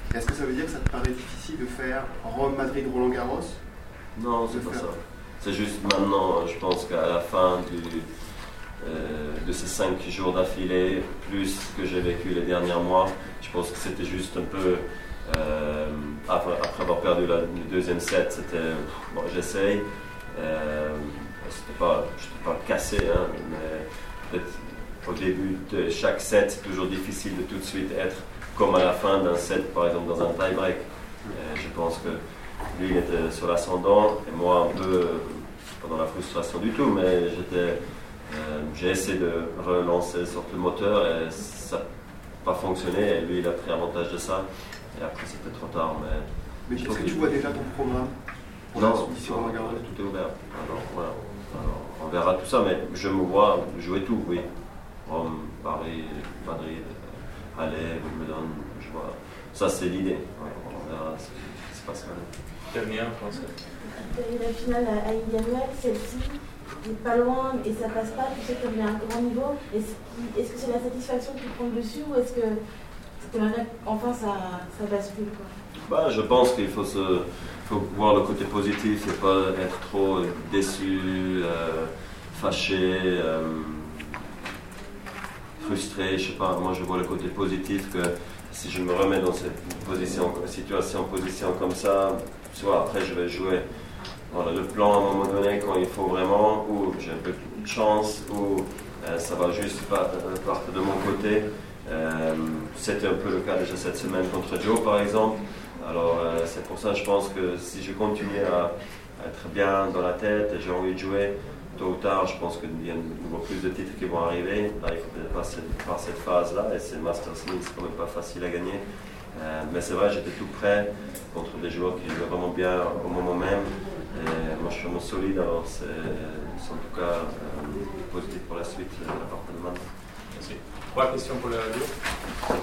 Est-ce que ça veut dire que ça te paraît difficile de faire Rome, Madrid, Roland Garros? Non, c'est pas ça. C'est juste maintenant, je pense qu'à la fin de ces 5 jours d'affilée, plus ce que j'ai vécu les derniers mois, je pense que c'était juste un peu, après avoir perdu le deuxième set, c'était, bon, j'essaye, je n'étais pas cassé, hein, mais peut-être au début de chaque set, c'est toujours difficile de tout de suite être comme à la fin d'un set, par exemple dans un tie-break. Je pense que lui, il était sur l'ascendant, et moi un peu, pas dans la frustration du tout, mais j'ai essayé de relancer sur le moteur et ça n'a pas fonctionné, et lui, il a pris avantage de ça, et après c'était trop tard. Mais est-ce que tu vois déjà ton programme pour non, la suite ici, Roland Garros? tout est ouvert. Alors, voilà. Alors, on verra tout ça, mais je me vois jouer tout, oui. Rome, Paris, Madrid, Halle, Wimbledon, je vois. Ça, c'est l'idée. On verra ce qui se passera. Damien, français. La finale à Indian Wells, celle-ci, n'est pas loin et ça passe pas, tu sais qu'il y a un grand niveau. Est-ce que c'est la satisfaction qui prend le dessus ou est-ce que tu aimerais qu'enfin ça bascule, quoi? Bah, je pense qu'il faut voir le côté positif et pas être trop déçu, fâché, frustré. Je sais pas, moi je vois le côté positif que si je me remets dans cette position comme ça, soit après je vais jouer. Voilà, le plan à un moment donné quand il faut vraiment, ou j'ai un peu de chance, ou ça va juste partir de mon côté. C'était un peu le cas déjà cette semaine contre Joe par exemple. Alors c'est pour ça je pense que si je continue à être bien dans la tête et j'ai envie de jouer, tôt ou tard je pense qu'il y a plus de titres qui vont arriver. Là il faut peut-être passer par cette phase-là et c'est Masters 1000, c'est quand même pas facile à gagner. Mais c'est vrai, j'étais tout prêt contre des joueurs qui jouaient vraiment bien au moment même. Et moi je suis vraiment solide, alors c'est en tout cas positif pour la suite à partir de maintenant. Merci. 3 questions pour le radio.